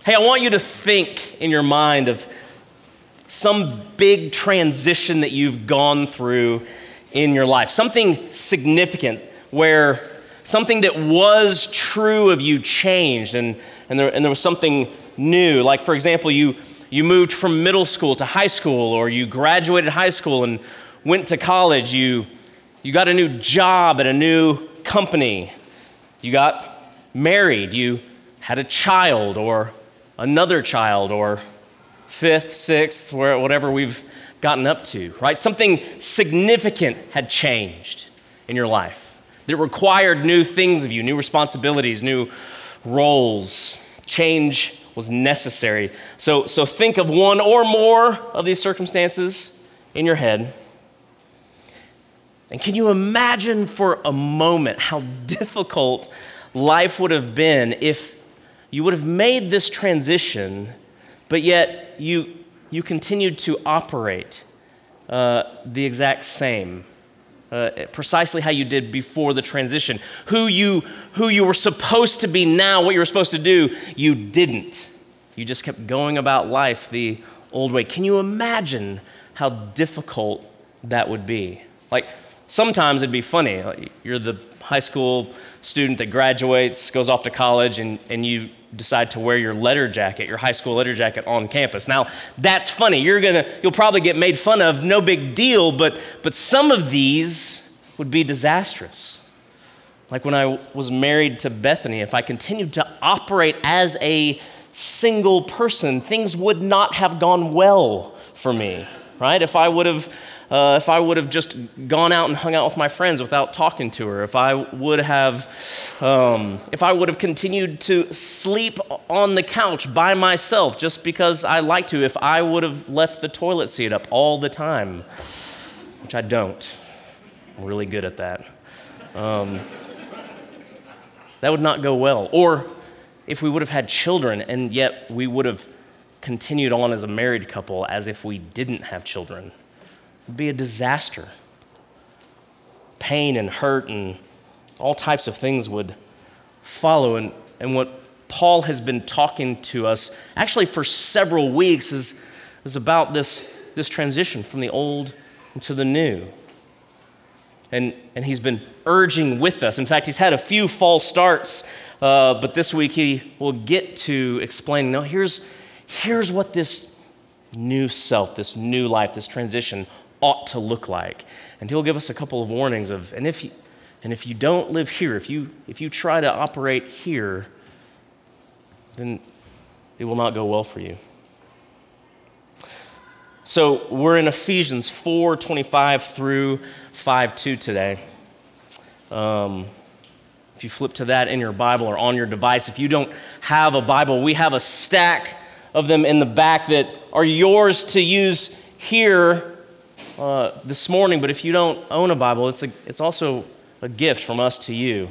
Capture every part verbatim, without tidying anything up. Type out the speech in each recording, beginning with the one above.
Hey, I want you to think in your mind of some big transition that you've gone through in your life, something significant where something that was true of you changed and, and, there, and there was something new. Like, for example, you, you moved from middle school to high school, or you graduated high school and went to college. You, you got a new job at a new company. You got married. You had a child or another child or fifth, sixth, whatever we've gotten up to, right? Something significant had changed in your life that required new things of you, new responsibilities, new roles. Change was necessary. So, so think of one or more of these circumstances in your head. And can you imagine for a moment how difficult life would have been if you would have made this transition, but yet you you continued to operate uh, the exact same, uh, precisely how you did before the transition. Who you who you were supposed to be now, what you were supposed to do, you didn't. You just kept going about life the old way. Can you imagine how difficult that would be? Like, sometimes it'd be funny. Like, you're the high school student that graduates, goes off to college, and, and you decide to wear your letter jacket, your high school letter jacket on campus. Now, that's funny. You're gonna, you'll probably get made fun of, no big deal, but, but some of these would be disastrous. Like when I was married to Bethany, if I continued to operate as a single person, things would not have gone well for me, right? If I would have Uh, if I would have just gone out and hung out with my friends without talking to her, if I would have, um, if I would have continued to sleep on the couch by myself just because I like to, if I would have left the toilet seat up all the time, which I don't. I'm really good at that. Um, that would not go well. Or if we would have had children and yet we would have continued on as a married couple as if we didn't have children. Would be a disaster. Pain and hurt and all types of things would follow. And, and what Paul has been talking to us, actually for several weeks, is, is about this, this transition from the old into the new. And, and he's been urging with us. In fact, he's had a few false starts, uh, but this week he will get to explain, no, here's, here's what this new self, this new life, this transition ought to look like. And he'll give us a couple of warnings of, and if you, and if you don't live here, if you if you try to operate here, then it will not go well for you. So we're in Ephesians four twenty-five through five two today. Um, if you flip to that in your Bible or on your device, if you don't have a Bible, we have a stack of them in the back that are yours to use here Uh, this morning, but if you don't own a Bible, it's a, it's also a gift from us to you.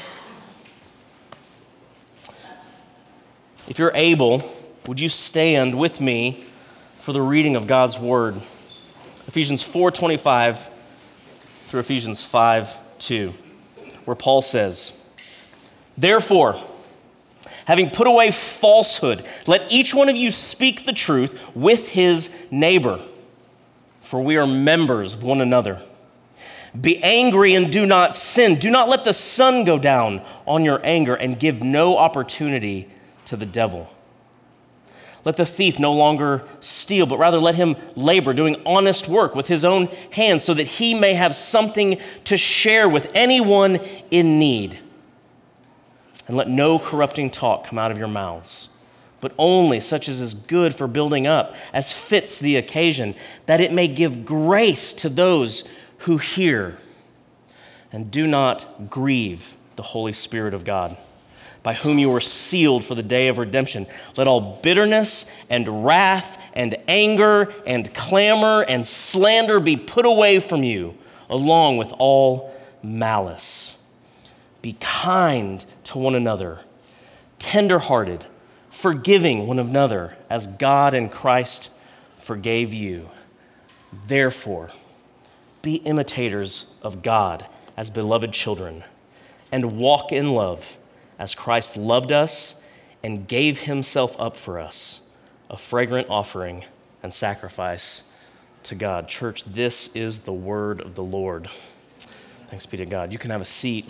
If you're able, would you stand with me for the reading of God's Word? Ephesians four twenty-five through Ephesians five two, where Paul says, "Therefore, having put away falsehood, let each one of you speak the truth with his neighbor, for we are members of one another. Be angry and do not sin. Do not let the sun go down on your anger, and give no opportunity to the devil. Let the thief no longer steal, but rather let him labor, doing honest work with his own hands, so that he may have something to share with anyone in need. And let no corrupting talk come out of your mouths, but only such as is good for building up, as fits the occasion, that it may give grace to those who hear. And do not grieve the Holy Spirit of God, by whom you were sealed for the day of redemption. Let all bitterness and wrath and anger and clamor and slander be put away from you, along with all malice. Be kind to one another, tender-hearted, forgiving one another, as God in Christ forgave you. Therefore, be imitators of God as beloved children, and walk in love, as Christ loved us and gave himself up for us, a fragrant offering and sacrifice to God. Church, this is the word of the Lord. Thanks be to God. You can have a seat.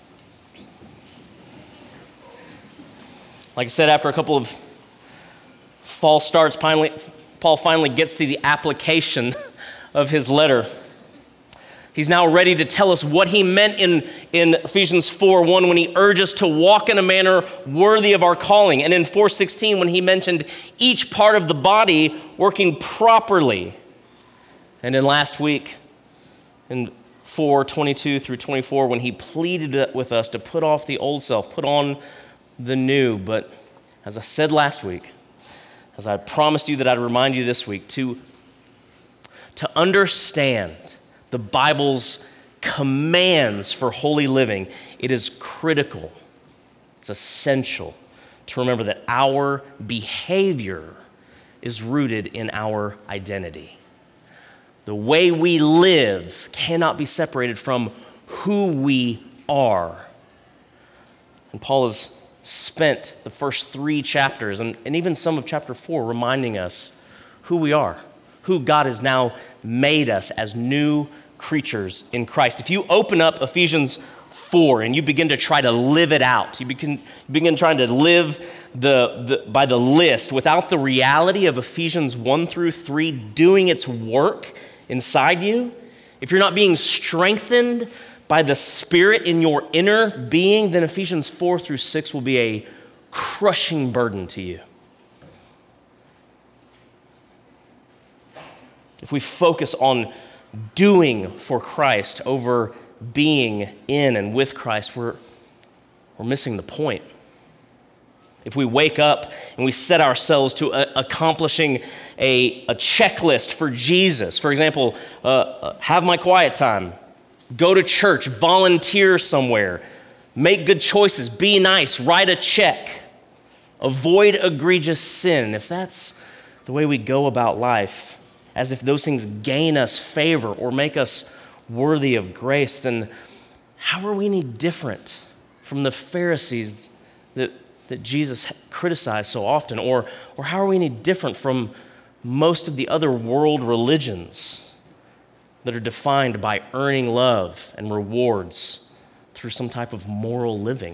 Like I said, after a couple of false starts, finally, Paul finally gets to the application of his letter. He's now ready to tell us what he meant in, in Ephesians four one when he urged us to walk in a manner worthy of our calling. And in four sixteen when he mentioned each part of the body working properly. And in last week, in four twenty-two through twenty-four, when he pleaded with us to put off the old self, put on the new. But as I said last week, as I promised you that I'd remind you this week, to, to understand the Bible's commands for holy living, it is critical, it's essential to remember that our behavior is rooted in our identity. The way we live cannot be separated from who we are. And Paul has spent the first three chapters, and, and even some of chapter four, reminding us who we are, who God has now made us as new creatures in Christ. If you open up Ephesians four and you begin to try to live it out, you begin, you begin trying to live the, the by the list without the reality of Ephesians one through three doing its work inside you, if you're not being strengthened by the Spirit in your inner being, then Ephesians four through six will be a crushing burden to you. If we focus on doing for Christ over being in and with Christ, we're, we're missing the point. If we wake up and we set ourselves to a, accomplishing a, a checklist for Jesus, for example, uh, have my quiet time, go to church, volunteer somewhere, make good choices, be nice, write a check, avoid egregious sin. If that's the way we go about life, as if those things gain us favor or make us worthy of grace, then how are we any different from the Pharisees that, that Jesus criticized so often? Or, or how are we any different from most of the other world religions that are defined by earning love and rewards through some type of moral living?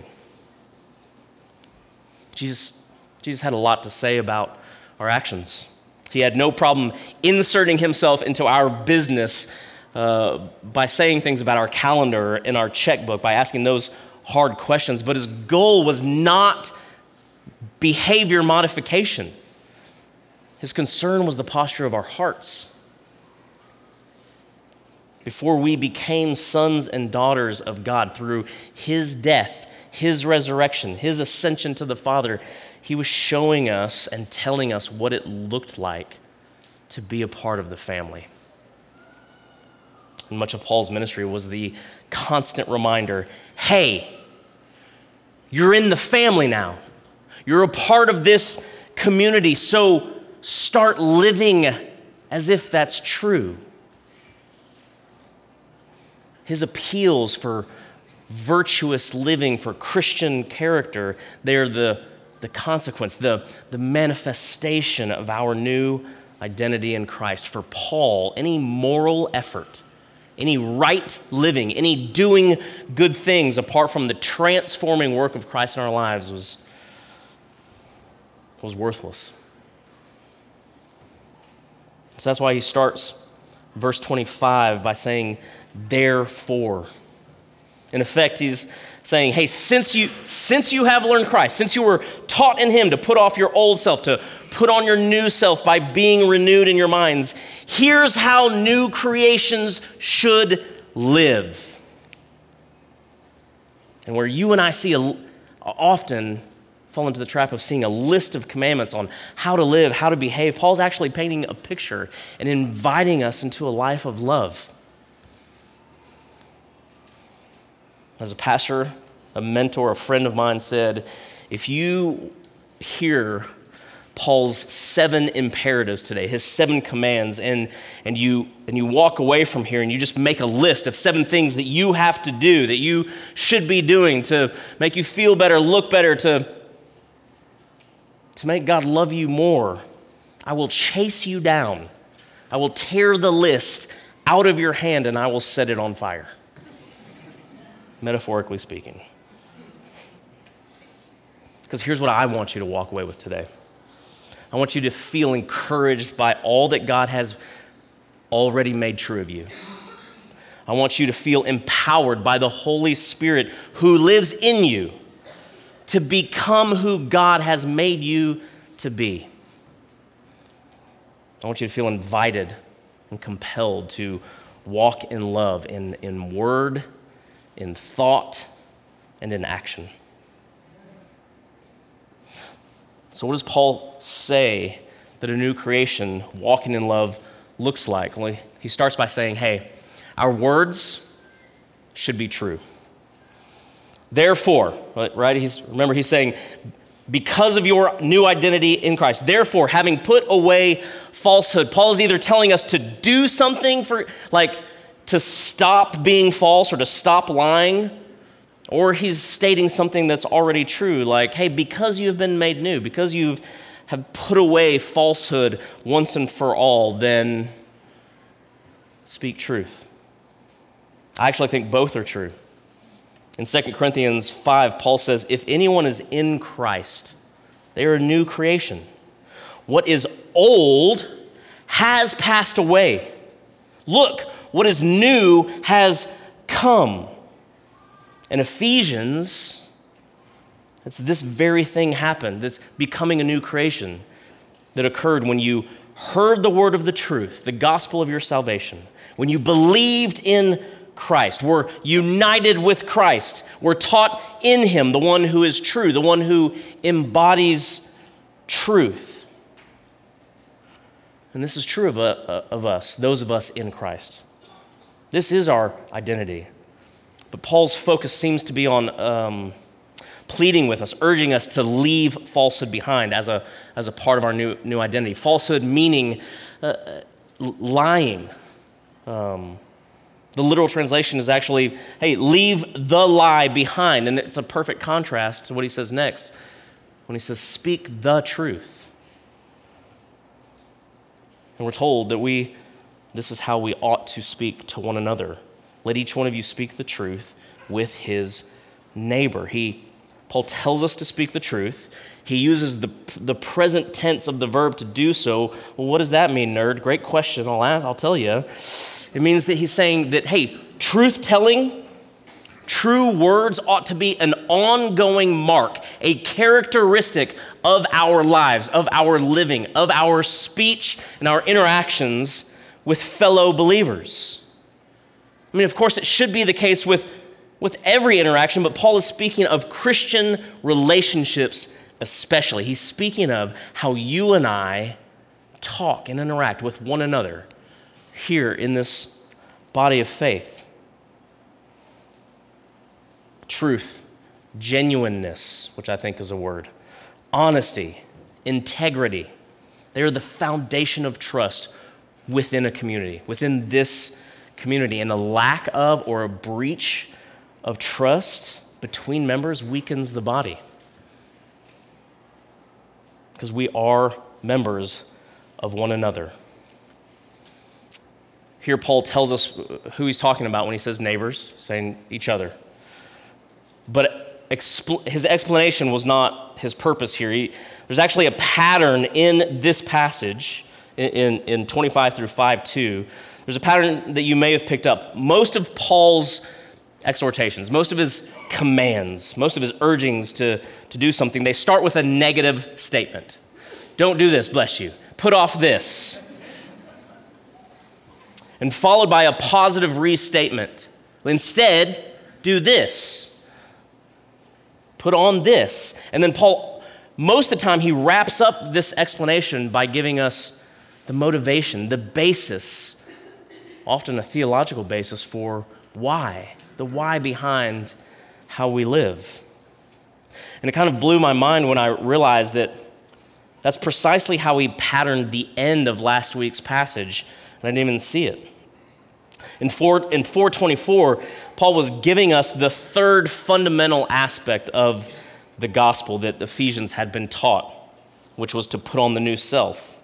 Jesus, Jesus had a lot to say about our actions. He had no problem inserting himself into our business uh, by saying things about our calendar and our checkbook, by asking those hard questions. But his goal was not behavior modification. His concern was the posture of our hearts. Before we became sons and daughters of God through his death, his resurrection, his ascension to the Father, he was showing us and telling us what it looked like to be a part of the family. And much of Paul's ministry was the constant reminder, hey, you're in the family now. You're a part of this community, so start living as if that's true. His appeals for virtuous living, for Christian character, they're the, the consequence, the, the manifestation of our new identity in Christ. For Paul, any moral effort, any right living, any doing good things apart from the transforming work of Christ in our lives was, was worthless. So that's why he starts verse twenty-five by saying, therefore. In effect, he's saying, hey, since you, since you have learned Christ, since you were taught in him to put off your old self, to put on your new self by being renewed in your minds, here's how new creations should live. And where you and I see a, often fall into the trap of seeing a list of commandments on how to live, how to behave, Paul's actually painting a picture and inviting us into a life of love. As a pastor, a mentor, a friend of mine said, if you hear Paul's seven imperatives today, his seven commands, and, and, you, and you walk away from here and you just make a list of seven things that you have to do, that you should be doing to make you feel better, look better, to to make God love you more, I will chase you down. I will tear the list out of your hand and I will set it on fire. Metaphorically speaking. Because here's what I want you to walk away with today. I want you to feel encouraged by all that God has already made true of you. I want you to feel empowered by the Holy Spirit who lives in you to become who God has made you to be. I want you to feel invited and compelled to walk in love in, in word, in thought, and in action. So what does Paul say that a new creation, walking in love, looks like? Well, he starts by saying, hey, our words should be true. Therefore, right? He's remember he's saying, because of your new identity in Christ, therefore, having put away falsehood. Paul is either telling us to do something for, like, to stop being false or to stop lying, or he's stating something that's already true, like, hey, because you have been made new, because you have put away falsehood once and for all, then speak truth. I actually think both are true. In Second Corinthians five, Paul says, if anyone is in Christ, they are a new creation. What is old has passed away. Look, what is new has come. In Ephesians, it's this very thing happened, this becoming a new creation that occurred when you heard the word of the truth, the gospel of your salvation, when you believed in Christ, were united with Christ, were taught in him, the one who is true, the one who embodies truth. And this is true of, uh, of us, those of us in Christ. This is our identity. But Paul's focus seems to be on um, pleading with us, urging us to leave falsehood behind as a, as a part of our new, new identity. Falsehood meaning uh, lying. Um, the literal translation is actually, hey, leave the lie behind. And it's a perfect contrast to what he says next when he says, speak the truth. And we're told that we, this is how we ought to speak to one another. Let each one of you speak the truth with his neighbor. He, Paul tells us to speak the truth. He uses the, the present tense of the verb to do so. Well, what does that mean, nerd? Great question. I'll ask, I'll tell you. It means that he's saying that, hey, truth-telling, true words ought to be an ongoing mark, a characteristic of our lives, of our living, of our speech and our interactions with fellow believers. I mean, of course, it should be the case with, with every interaction, but Paul is speaking of Christian relationships especially. He's speaking of how you and I talk and interact with one another here in this body of faith. Truth, genuineness, which I think is a word, honesty, integrity. They are the foundation of trust within a community, within this community, and a lack of or a breach of trust between members weakens the body. Because we are members of one another. Here Paul tells us who he's talking about when he says neighbors, saying each other. But expl- his explanation was not his purpose here. He, there's actually a pattern in this passage, in, in, in twenty-five through five two. There's a pattern that you may have picked up. Most of Paul's exhortations, most of his commands, most of his urgings to, to do something, they start with a negative statement. Don't do this, bless you. Put off this. And followed by a positive restatement. Instead, do this. Put on this. And then Paul, most of the time, he wraps up this explanation by giving us the motivation, the basis, often a theological basis for why, the why behind how we live. And it kind of blew my mind when I realized that that's precisely how he patterned the end of last week's passage, and I didn't even see it. In four, in four twenty-four, Paul was giving us the third fundamental aspect of the gospel that Ephesians had been taught. which was to put on the new self.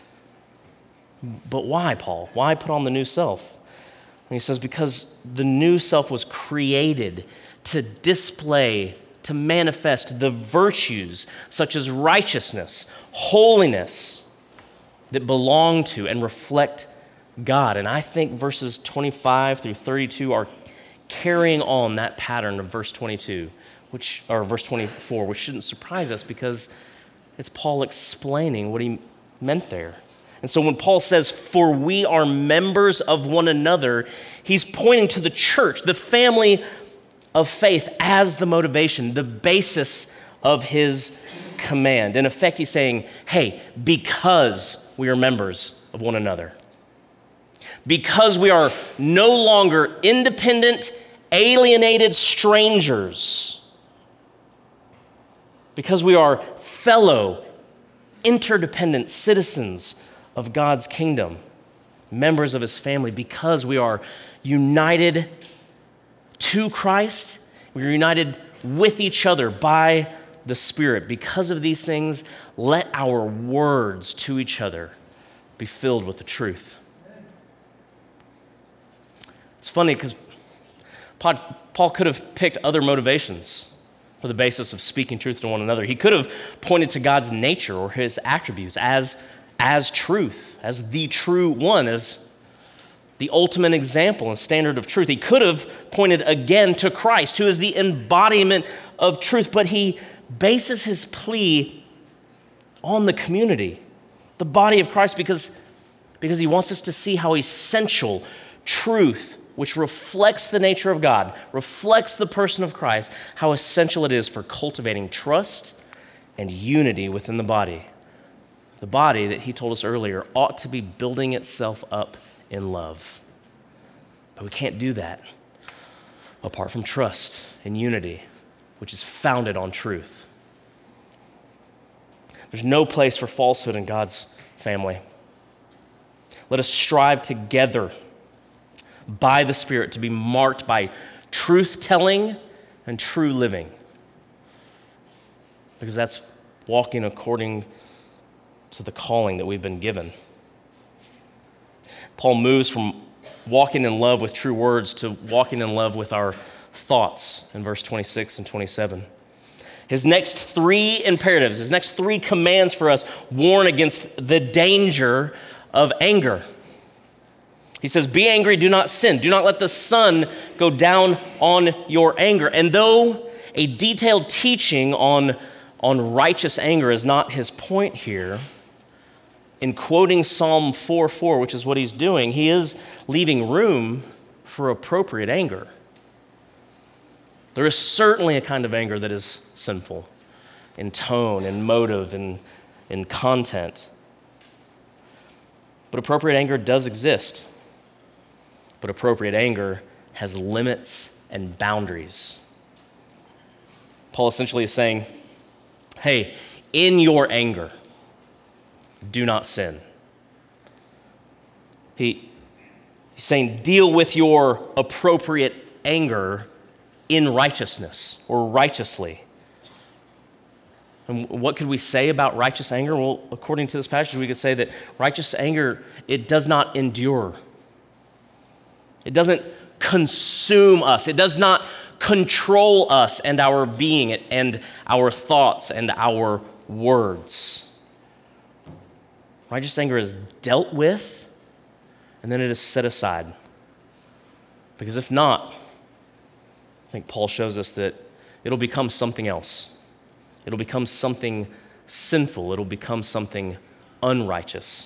But why, Paul? Why put on the new self? And he says, because the new self was created to display, to manifest the virtues such as righteousness, holiness that belong to and reflect God. And I think verses twenty-five through thirty-two are carrying on that pattern of verse twenty-two, which or verse twenty-four, which shouldn't surprise us because it's Paul explaining what he meant there. And so when Paul says, for we are members of one another, he's pointing to the church, the family of faith, as the motivation, the basis of his command. In effect, he's saying, hey, because we are members of one another, because we are no longer independent, alienated strangers, because we are fellow, interdependent citizens of God's kingdom, members of his family, because we are united to Christ, we are united with each other by the Spirit. Because of these things, let our words to each other be filled with the truth. It's funny because Paul could have picked other motivations for the basis of speaking truth to one another. He could have pointed to God's nature or his attributes as, as truth, as the true one, as the ultimate example and standard of truth. He could have pointed again to Christ, who is the embodiment of truth, but he bases his plea on the community, the body of Christ, because, because he wants us to see how essential truth, which reflects the nature of God, reflects the person of Christ, how essential it is for cultivating trust and unity within the body. The body that he told us earlier ought to be building itself up in love. But we can't do that apart from trust and unity, which is founded on truth. There's no place for falsehood in God's family. Let us strive together by the Spirit to be marked by truth-telling and true living, because that's walking according to the calling that we've been given. Paul moves from walking in love with true words to walking in love with our thoughts in verse twenty-six and twenty-seven. His next three imperatives, his next three commands for us warn against the danger of anger. He says, be angry, do not sin. Do not let the sun go down on your anger. And though a detailed teaching on, on righteous anger is not his point here, in quoting Psalm four four, which is what he's doing, he is leaving room for appropriate anger. There is certainly a kind of anger that is sinful in tone, in motive, in, in content. But appropriate anger does exist. But appropriate anger has limits and boundaries. Paul essentially is saying, hey, in your anger, do not sin. He, he's saying deal with your appropriate anger in righteousness or righteously. And what could we say about righteous anger? Well, according to this passage, we could say that righteous anger, it does not endure. It doesn't consume us. It does not control us and our being and our thoughts and our words. Righteous anger is dealt with, and then it is set aside. Because if not, I think Paul shows us that it'll become something else. It'll become something sinful. It'll become something unrighteous.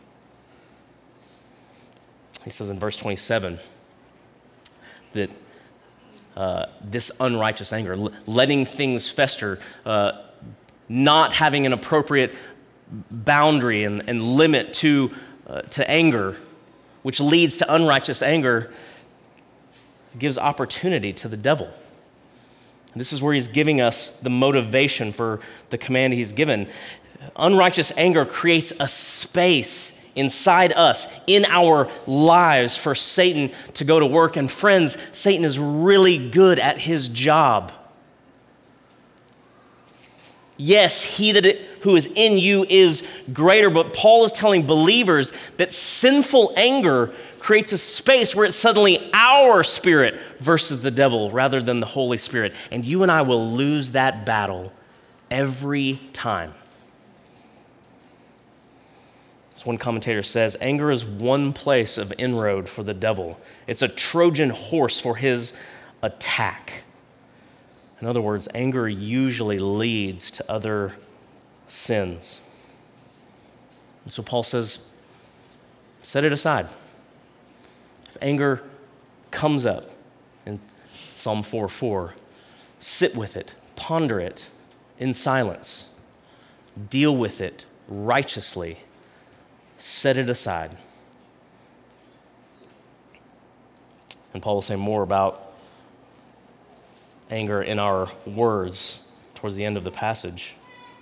He says in verse twenty-seven that uh, this unrighteous anger, l- letting things fester, uh, not having an appropriate boundary and, and limit to, uh, to anger, which leads to unrighteous anger, gives opportunity to the devil. And this is where he's giving us the motivation for the command he's given. Unrighteous anger creates a space inside us, in our lives, for Satan to go to work. And friends, Satan is really good at his job. Yes, he that it, who is in you is greater, but Paul is telling believers that sinful anger creates a space where it's suddenly our spirit versus the devil rather than the Holy Spirit. And you and I will lose that battle every time. As one commentator says, anger is one place of inroad for the devil. It's a Trojan horse for his attack. In other words, anger usually leads to other sins. And so Paul says, set it aside. If anger comes up in Psalm four four, sit with it, ponder it in silence, deal with it righteously, set it aside. And Paul will say more about anger in our words towards the end of the passage.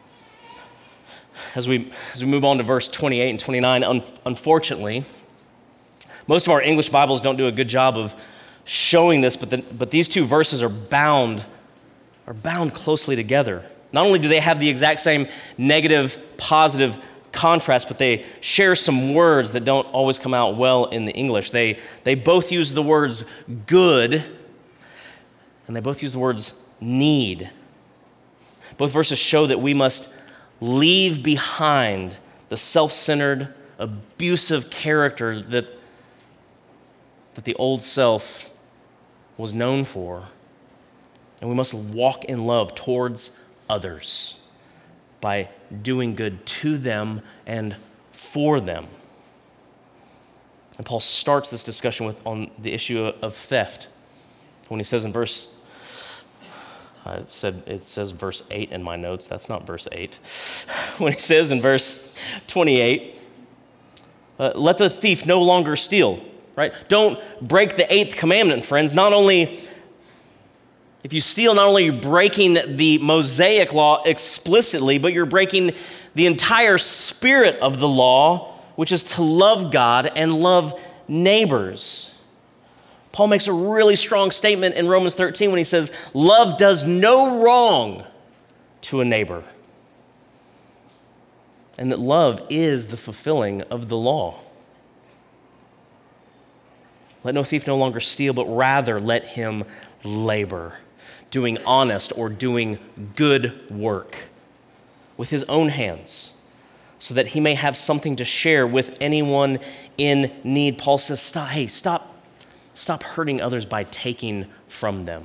As we as we move on to verse twenty-eight and twenty-nine, un, unfortunately, most of our English Bibles don't do a good job of showing this, but the, but these two verses are bound are bound closely together. Not only do they have the exact same negative, positive contrast, but they share some words that don't always come out well in the English. They they both use the words good, and they both use the words need. Both verses show that we must leave behind the self-centered, abusive character that, that the old self was known for. And we must walk in love towards others by doing good to them and for them. And Paul starts this discussion with on the issue of theft when he says in verse Uh, it, said, it says verse eight in my notes. That's not verse eight. When he says in verse twenty-eight, uh, let the thief no longer steal, right? Don't break the eighth commandment, friends. Not only, if you steal, not only are you breaking the Mosaic law explicitly, but you're breaking the entire spirit of the law, which is to love God and love neighbors. Paul makes a really strong statement in Romans thirteen when he says, love does no wrong to a neighbor. And that love is the fulfilling of the law. Let no thief no longer steal, but rather let him labor, doing honest or doing good work with his own hands, so that he may have something to share with anyone in need. Paul says, stop, hey, stop. Stop hurting others by taking from them.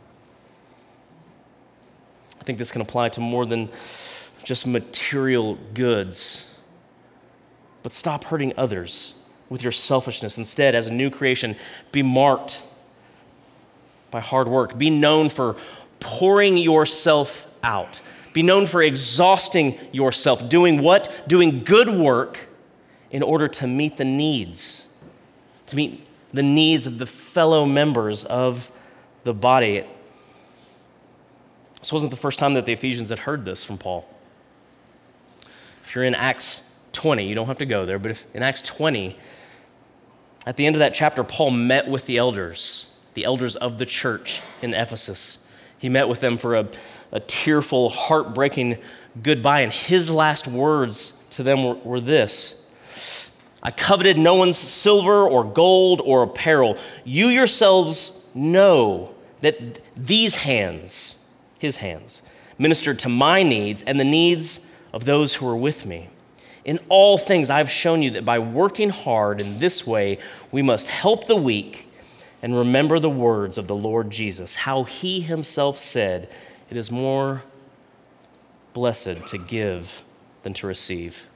I think this can apply to more than just material goods. But stop hurting others with your selfishness. Instead, as a new creation, be marked by hard work. Be known for pouring yourself out. Be known for exhausting yourself. Doing what? Doing good work in order to meet the needs, to meet the needs of the fellow members of the body. This wasn't the first time that the Ephesians had heard this from Paul. If you're in Acts twenty, you don't have to go there, but if in Acts twenty, at the end of that chapter, Paul met with the elders, the elders of the church in Ephesus. He met with them for a, a tearful, heartbreaking goodbye, and his last words to them were, were this: I coveted no one's silver or gold or apparel. You yourselves know that these hands, his hands, ministered to my needs and the needs of those who were with me. In all things, I've shown you that by working hard in this way, we must help the weak and remember the words of the Lord Jesus, how he himself said, it is more blessed to give than to receive.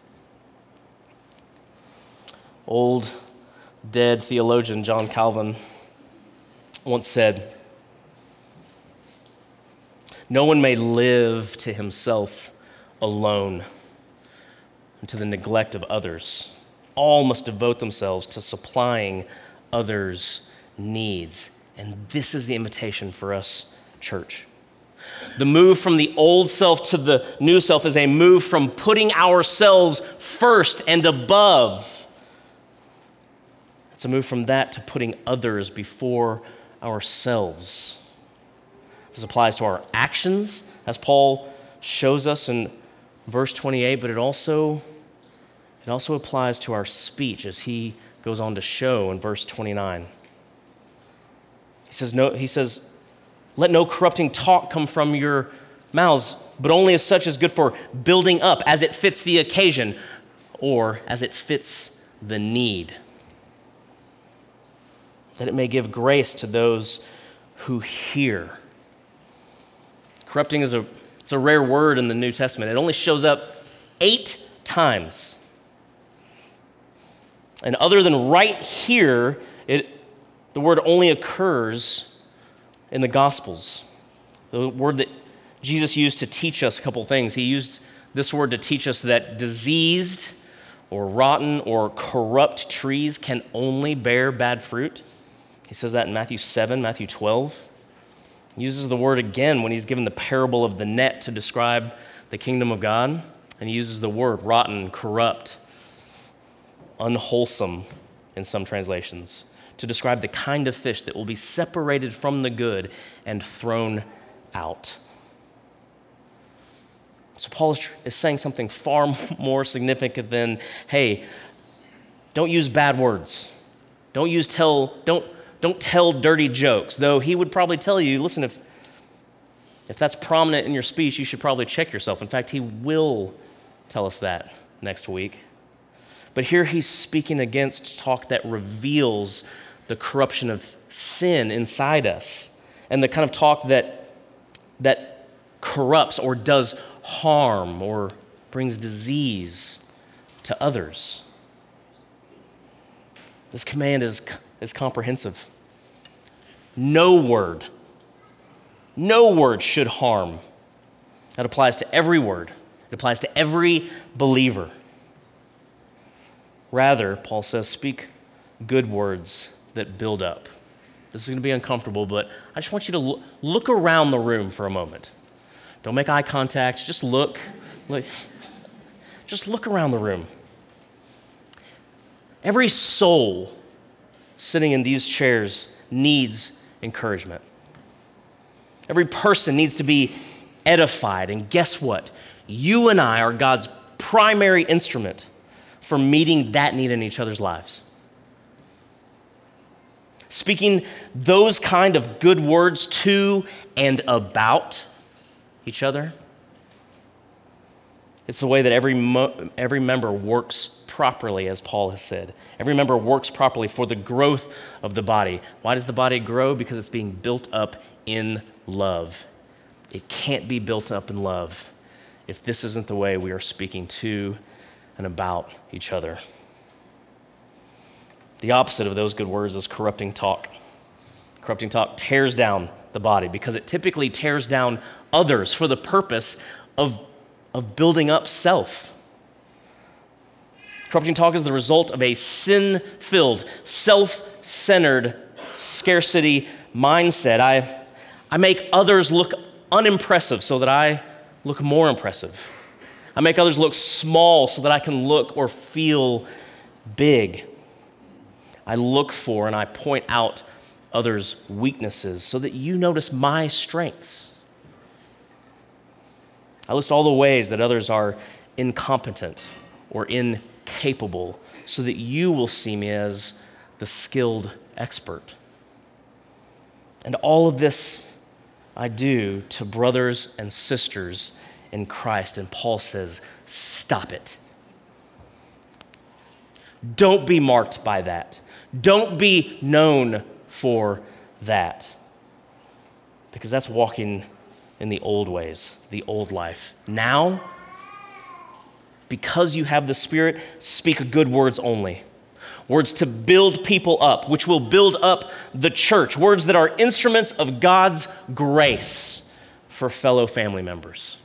Old, dead theologian John Calvin once said, no one may live to himself alone and to the neglect of others. All must devote themselves to supplying others' needs. And this is the invitation for us, church. The move from the old self to the new self is a move from putting ourselves first and above. It's a move from that to putting others before ourselves. This applies to our actions, as Paul shows us in verse twenty-eight, but it also, it also applies to our speech, as he goes on to show in verse twenty-nine. He says, no, he says, let no corrupting talk come from your mouths, but only as such as good for building up, as it fits the occasion, or as it fits the need, that it may give grace to those who hear. Corrupting is a, it's a rare word in the New Testament. It only shows up eight times. And other than right here, it, the word only occurs in the Gospels. The word that Jesus used to teach us a couple things. He used this word to teach us that diseased or rotten or corrupt trees can only bear bad fruit. He says that in Matthew seven, Matthew twelve. He uses the word again when he's given the parable of the net to describe the kingdom of God. And he uses the word rotten, corrupt, unwholesome in some translations to describe the kind of fish that will be separated from the good and thrown out. So Paul is saying something far more significant than, hey, don't use bad words. Don't use tell, don't, don't tell dirty jokes. Though he would probably tell you, listen, if, if that's prominent in your speech, you should probably check yourself. In fact, he will tell us that next week. But here he's speaking against talk that reveals the corruption of sin inside us, and the kind of talk that, that corrupts or does harm or brings disease to others. This command is, is comprehensive. No word, no word should harm. That applies to every word. It applies to every believer. Rather, Paul says, speak good words that build up. This is going to be uncomfortable, but I just want you to look, look around the room for a moment. Don't make eye contact. Just look. look. Just look around the room. Every soul sitting in these chairs needs encouragement. Every person needs to be edified. And guess what? You and I are God's primary instrument for meeting that need in each other's lives. Speaking those kind of good words to and about each other. It's the way that every mo- every member works properly, as Paul has said. Every member works properly for the growth of the body. Why does the body grow? Because it's being built up in love. It can't be built up in love if this isn't the way we are speaking to and about each other. The opposite of those good words is corrupting talk. Corrupting talk tears down the body because it typically tears down others for the purpose of, of building up self. Corrupting talk is the result of a sin-filled, self-centered scarcity mindset. I, I make others look unimpressive so that I look more impressive. I make others look small so that I can look or feel big. I look for and I point out others' weaknesses so that you notice my strengths. I list all the ways that others are incompetent or incapable so that you will see me as the skilled expert. And all of this I do to brothers and sisters in Christ. And Paul says, stop it. Don't be marked by that. Don't be known for that. Because that's walking in the old ways, the old life. Now, because you have the Spirit, speak good words only. Words to build people up, which will build up the church. Words that are instruments of God's grace for fellow family members.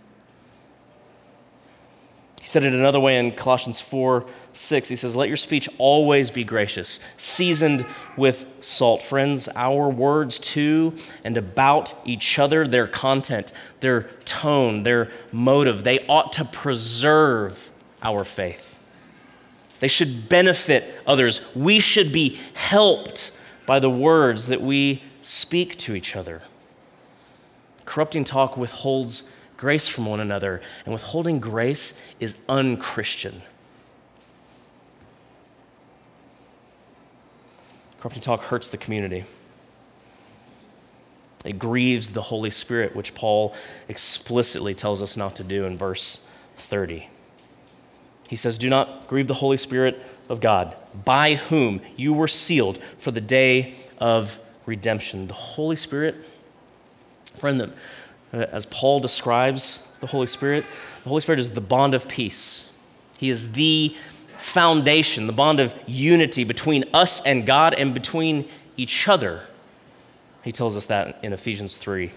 He said it another way in Colossians four six. He says, let your speech always be gracious, seasoned with salt. Friends, our words to and about each other, their content, their tone, their motive, they ought to preserve our faith. They should benefit others. We should be helped by the words that we speak to each other. Corrupting talk withholds grace from one another, and withholding grace is unchristian. Corrupting talk hurts the community. It grieves the Holy Spirit, which Paul explicitly tells us not to do in verse thirty. He says, do not grieve the Holy Spirit of God, by whom you were sealed for the day of redemption. The Holy Spirit, friend, as Paul describes the Holy Spirit, the Holy Spirit is the bond of peace. He is the foundation, the bond of unity between us and God and between each other. He tells us that in Ephesians three.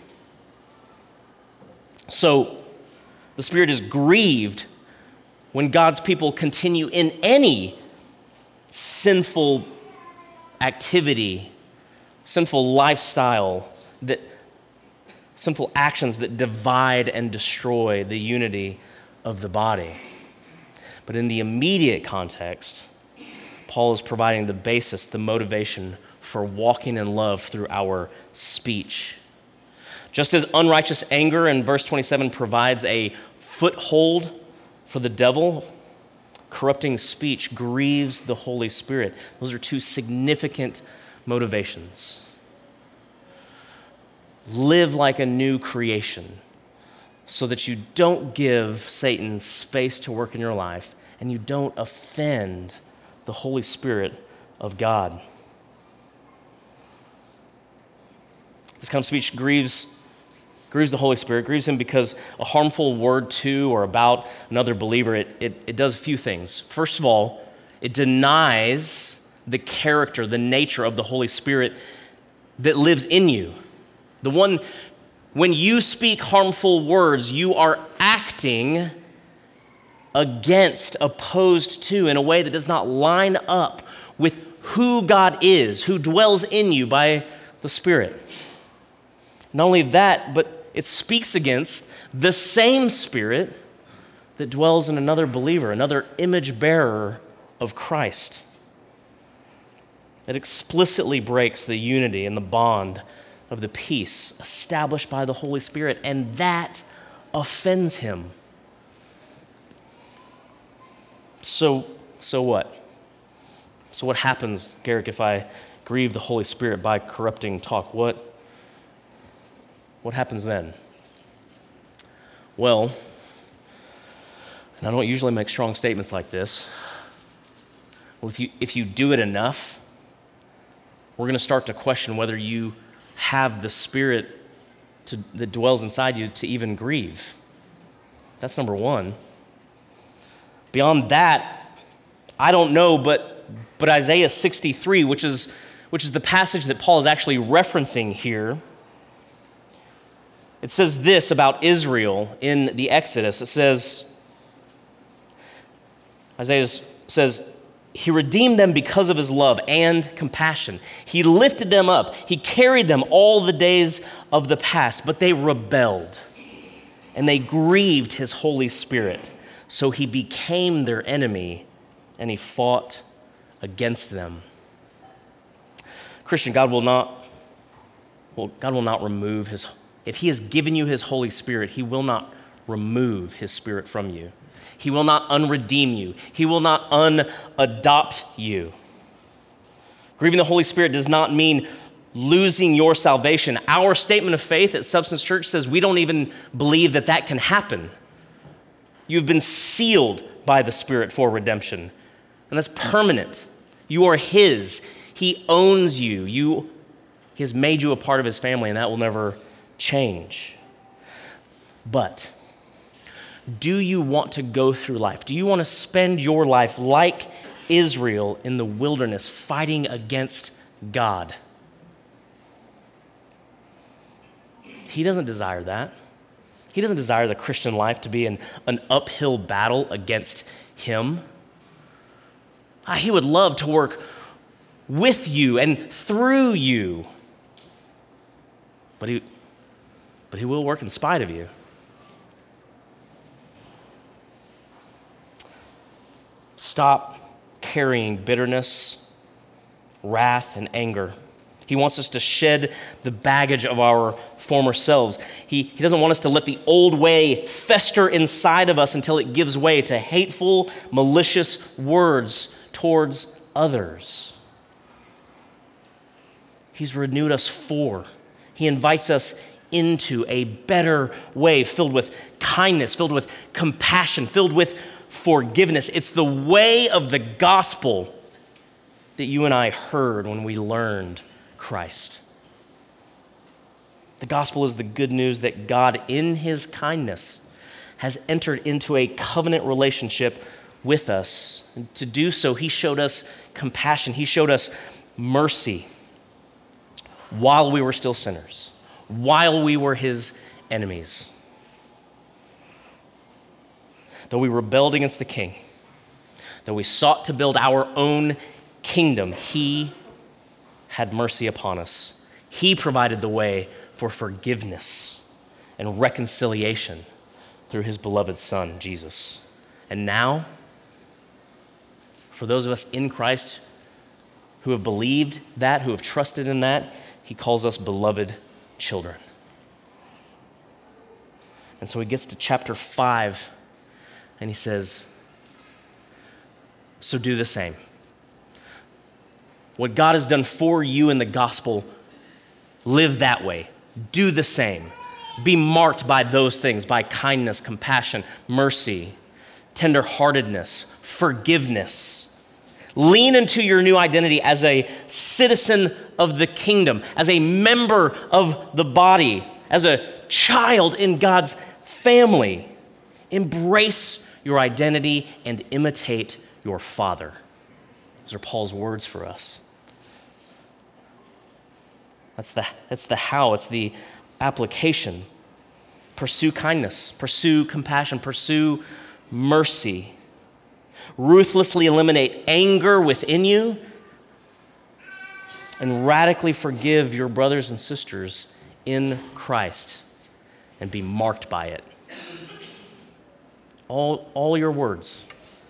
So, the Spirit is grieved when God's people continue in any sinful activity, sinful lifestyle, that sinful actions that divide and destroy the unity of the body. But in the immediate context, Paul is providing the basis, the motivation for walking in love through our speech. Just as unrighteous anger in verse twenty-seven provides a foothold for the devil, corrupting speech grieves the Holy Spirit. Those are two significant motivations. Live like a new creation so that you don't give Satan space to work in your life and you don't offend the Holy Spirit of God. This kind of speech grieves grieves the Holy Spirit, grieves him because a harmful word to or about another believer, it, it, it does a few things. First of all, it denies the character, the nature of the Holy Spirit that lives in you. The one, when you speak harmful words, you are acting against, opposed to, in a way that does not line up with who God is, who dwells in you by the Spirit. Not only that, but it speaks against the same Spirit that dwells in another believer, another image bearer of Christ. It explicitly breaks the unity and the bond of the peace established by the Holy Spirit, and that offends him. So, so what? So what happens, Garrick, if I grieve the Holy Spirit by corrupting talk? What? What happens then? Well, and I don't usually make strong statements like this. Well, if you if you do it enough, we're going to start to question whether you have the Spirit to, that dwells inside you to even grieve. That's number one. Beyond that, I don't know, but but Isaiah sixty-three, which is which is the passage that Paul is actually referencing here. It says this about Israel in the Exodus. It says, Isaiah says, he redeemed them because of his love and compassion. He lifted them up. He carried them all the days of the past, but they rebelled and they grieved his Holy Spirit. So he became their enemy and he fought against them. Christian, God will not, well, God will not remove his If he has given you his Holy Spirit, he will not remove his Spirit from you. He will not unredeem you. He will not unadopt you. Grieving the Holy Spirit does not mean losing your salvation. Our statement of faith at Substance Church says we don't even believe that that can happen. You've been sealed by the Spirit for redemption, and that's permanent. You are his. He owns you. You, he has made you a part of his family, and that will never change. But do you want to go through life? Do you want to spend your life like Israel in the wilderness fighting against God? He doesn't desire that. He doesn't desire the Christian life to be an, an uphill battle against him. Ah, he would love to work with you and through you. But he But he will work in spite of you. Stop carrying bitterness, wrath, and anger. He wants us to shed the baggage of our former selves. He, he doesn't want us to let the old way fester inside of us until it gives way to hateful, malicious words towards others. He's renewed us for. He invites us into a better way filled with kindness, filled with compassion, filled with forgiveness. It's the way of the gospel that you and I heard when we learned Christ. The gospel is the good news that God, in his kindness, has entered into a covenant relationship with us. And to do so, he showed us compassion. He showed us mercy while we were still sinners, while we were his enemies. Though we rebelled against the king, though we sought to build our own kingdom, he had mercy upon us. He provided the way for forgiveness and reconciliation through his beloved Son, Jesus. And now, for those of us in Christ who have believed that, who have trusted in that, he calls us beloved children. And so he gets to chapter five, and he says, so do the same. What God has done for you in the gospel, live that way. Do the same. Be marked by those things, by kindness, compassion, mercy, tenderheartedness, forgiveness. Lean into your new identity as a citizen of the kingdom, as a member of the body, as a child in God's family. Embrace your identity and imitate your Father. Those are Paul's words for us. That's the, that's the how, it's the application. Pursue kindness, pursue compassion, pursue mercy. Ruthlessly eliminate anger within you and radically forgive your brothers and sisters in Christ and be marked by it. All, all your words.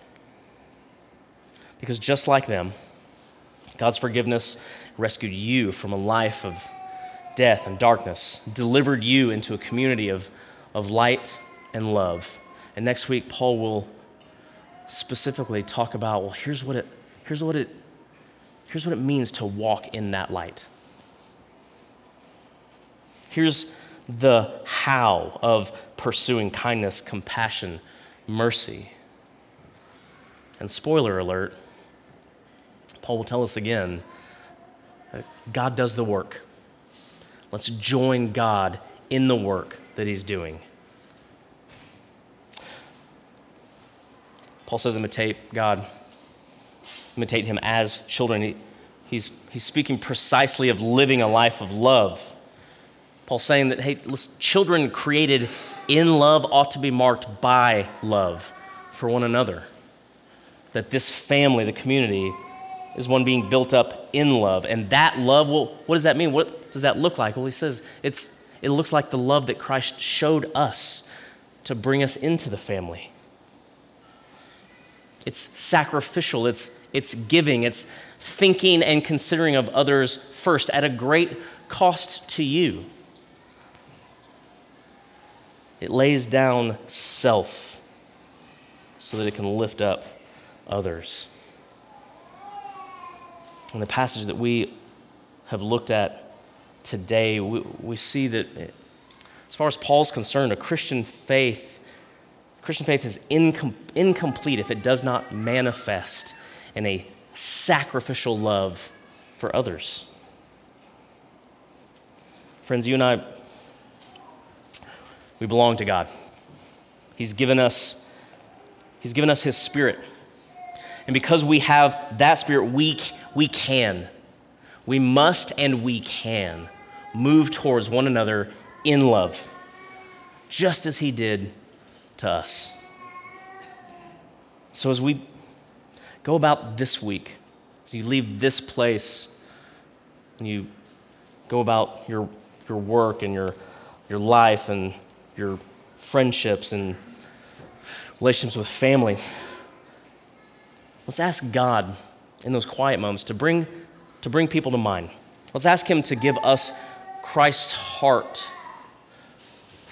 Because just like them, God's forgiveness rescued you from a life of death and darkness, delivered you into a community of, of light and love. And next week, Paul will specifically talk about, well, here's what it, here's what it, here's what it means to walk in that light. Here's the how of pursuing kindness, compassion, mercy. And spoiler alert, Paul will tell us again, God does the work. Let's join God in the work that he's doing. Paul says imitate God, imitate him as children. He, he's, he's speaking precisely of living a life of love. Paul's saying that, hey, listen, children created in love ought to be marked by love for one another. That this family, the community, is one being built up in love. And that love, well, what does that mean? What does that look like? Well, he says it's it looks like the love that Christ showed us to bring us into the family. It's sacrificial, it's, it's giving, it's thinking and considering of others first at a great cost to you. It lays down self so that it can lift up others. In the passage that we have looked at today, we, we see that as far as Paul's concerned, a Christian faith, Christian faith is incom- incomplete if it does not manifest in a sacrificial love for others. Friends, you and I, we belong to God. He's given us, He's given us His Spirit. And because we have that Spirit, we We can, we must and we can move towards one another in love, just as he did to us. So as we go about this week, as you leave this place, and you go about your, your work and your, your life and your friendships and relationships with family, let's ask God in those quiet moments to bring, to bring people to mind. Let's ask him to give us Christ's heart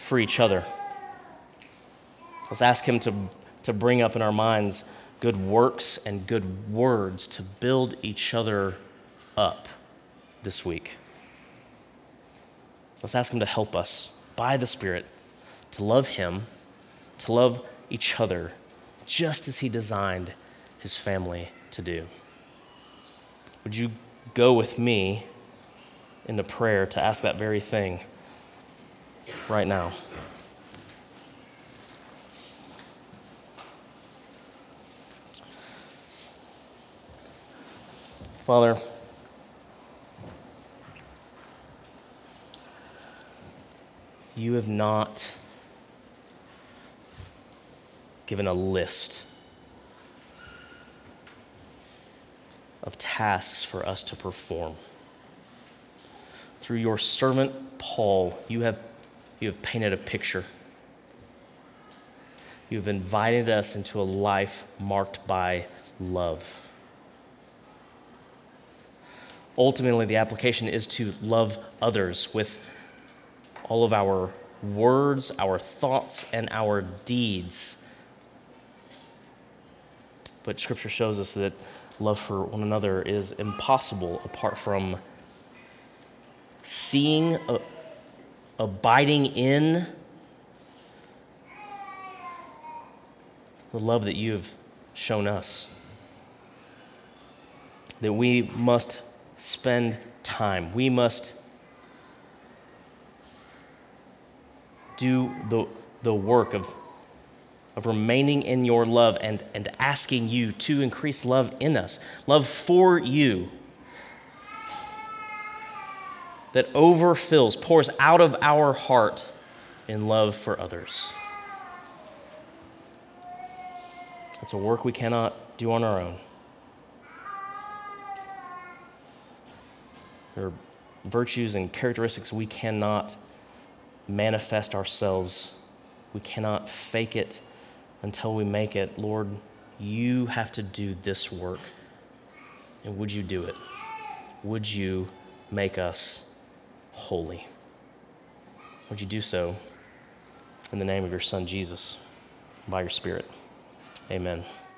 for each other. Let's ask him to, to bring up in our minds good works and good words to build each other up this week. Let's ask him to help us by the Spirit to love him, to love each other, just as he designed his family to do. Would you go with me into prayer to ask that very thing right now? Father, you have not given a list of tasks for us to perform. Through your servant Paul, you have, you have painted a picture. You have invited us into a life marked by love. Ultimately, the application is to love others with all of our words, our thoughts, and our deeds. But Scripture shows us that love for one another is impossible apart from seeing, uh, abiding in the love that you have shown us. That we must spend time. We must do the, the work of, of remaining in your love and, and asking you to increase love in us, love for you that overfills, pours out of our heart in love for others. It's a work we cannot do on our own. There are virtues and characteristics we cannot manifest ourselves. We cannot fake it until we make it. Lord, you have to do this work. And would you do it? Would you make us holy? Would you do so in the name of your Son, Jesus, by your Spirit? Amen.